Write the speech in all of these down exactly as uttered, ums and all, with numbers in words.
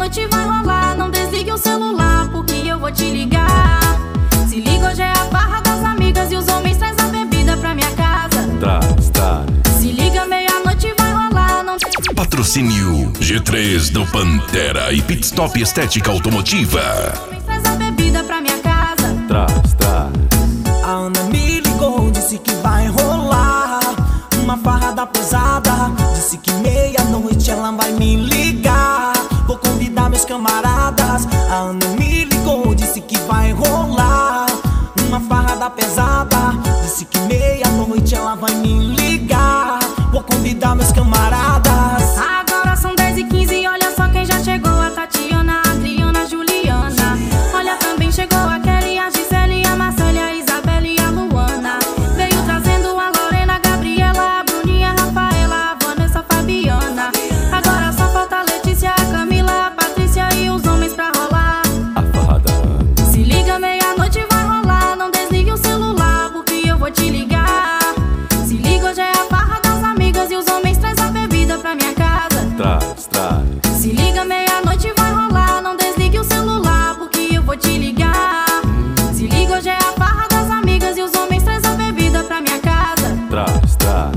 meia-noite vai rolar. Não desligue o celular, porque eu vou te ligar. Se liga, hoje é a farra das amigas e os homens traz a bebida pra minha casa. Traz, traz. Se liga, meia-noite vai rolar. Não... Patrocínio G três do Pantera e Pitstop Estética Automotiva. Os homens traz a bebida pra minha casa. Traz, traz. A Ana me ligou, disse que vai rolar uma farrada pesada. Disse que meia-noite ela vai me ligar. Vou convidar meus camaradas. A Ana me ligou, disse que vai rolar uma farrada pesada. Disse que meia-noite ela vai me ligar. Vou convidar meus camaradas. Agora são dez e quinze, olha só quem já chegou. A Tatiana, a Adriana, a Juliana. Olha, também chegou a Kelly, a Gisele, a Marcele, a Isabela e a Luana. Veio trazendo a Lorena, a Gabriela, a Bruninha, a Rafaela, a Vanessa, a Fabiana. Agora só falta a Letícia, a Camila, a Patrícia e os homens pra rolar. A farrada. Se liga, meia-noite vai rolar. Não desligue o celular, porque eu vou te ligar. Se liga, hoje é a farra das amigas e os homens traz a bebida pra minha casa. Traz, traz. Se liga, meia-noite vai rolar. Não desligue o celular, porque eu vou te ligar. Se liga, hoje é a farra das amigas e os homens traz a bebida pra minha casa. Traz, traz.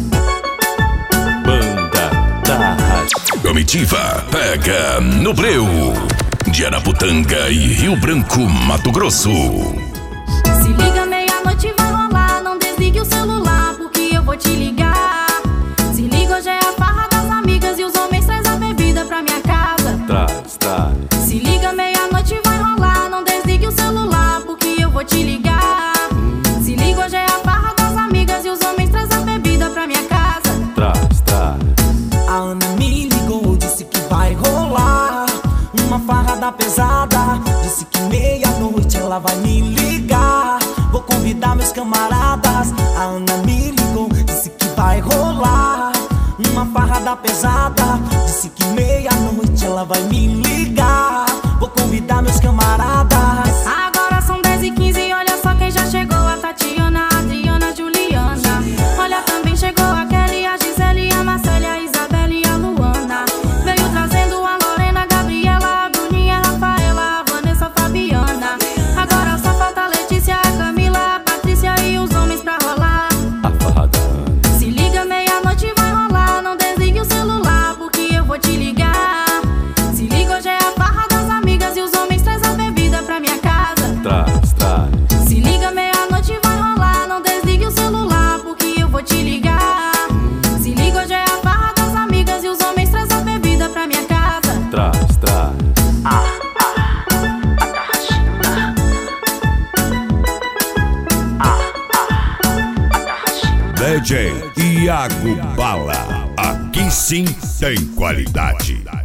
Banda Traz. Comitiva pega no breu. De Araputanga e Rio Branco, Mato Grosso. Se liga, meia-noite vai rolar. Não desligue o celular, porque eu vou te ligar. Se liga, hoje é a farra das amigas e os homens traz a bebida pra minha casa. Traz, traz. Se liga, meia-noite vai rolar. Não desligue o celular, porque eu vou te ligar. Se liga, hoje é a farra das amigas e os homens traz a bebida pra minha casa. Traz, traz. A Ana me ligou, disse que vai rolar uma farrada pesada. Disse que meia-noite ela vai me ligar. Vou convidar meus camaradas. A Ana me ligou, disse que vai rolar uma farrada pesada. Disse que meia-noite ela vai me ligar. Vou convidar meus camaradas. Agora são dez e quinze, olha só quem já chegou. A Tatiana, a Adriana, a Juliana. Olha, também chegou a Kelly, a Gisele, a Marcele, a Isabela e a Luana. Veio trazendo a Lorena, a Gabriela, a Bruninha, a Rafaela, a Vanessa, a Fabiana. Agora só falta a Letícia, a Camila, a Patrícia e os homens pra rolar. A farrada. Se liga, meia-noite vai rolar. Não desligue o celular, porque eu vou te ligar. Se liga, hoje é a farra das amigas e os homens traz a bebida pra minha casa. Traz, traz. Se liga, meia-noite vai rolar. Não desligue o celular, porque eu vou te ligar. Se liga, hoje é a farra das amigas e os homens traz a bebida pra minha casa. Traz, traz. D J Iago Bala. Aqui sim tem qualidade.